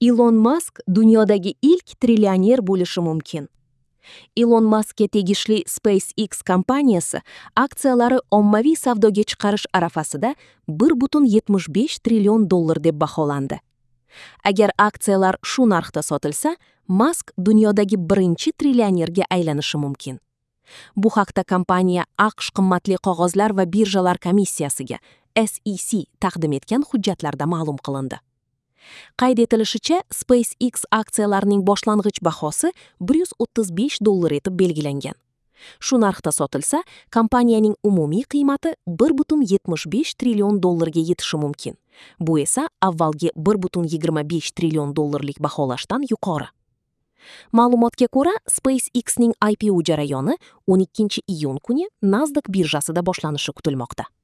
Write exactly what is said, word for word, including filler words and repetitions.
Ilon Mask dunyodagi ilk trillioner bo'lishi mumkin. Ilon Maskga tegishli SpaceX kompaniyasi aksiyalari ommaviy savdoga chiqarish arafasida bir butun yetmish besh trillion dollar deb baholandi. Agar aksiyalar shu narxda sotilsa, Mask dunyodagi birinchi trillionerga aylanishi mumkin. Bu haqda kompaniya AQSh qimmatli qog'ozlar va birjalar komissiyasiga S E C taqdim etgan hujjatlarda ma'lum qilindi. Qayd etilishicha, SpaceX aksiyalarining boshlang'ich bahosi bir yuz o'ttiz besh dollar etib belgilangan. Shu narxda sotilsa, kompaniyaning umumiy qiymati bir butun yetmish besh trillion dollarga yetishi mumkin. Bu esa avvalgi bir butun yigirma besh trillion dollarlik baholashdan yuqori. Ma'lumotga ko'ra, SpaceXning I P O jarayoni o'n ikkinchi iyun kuni Nasdaq birjasida boshlanishi kutilmoqda.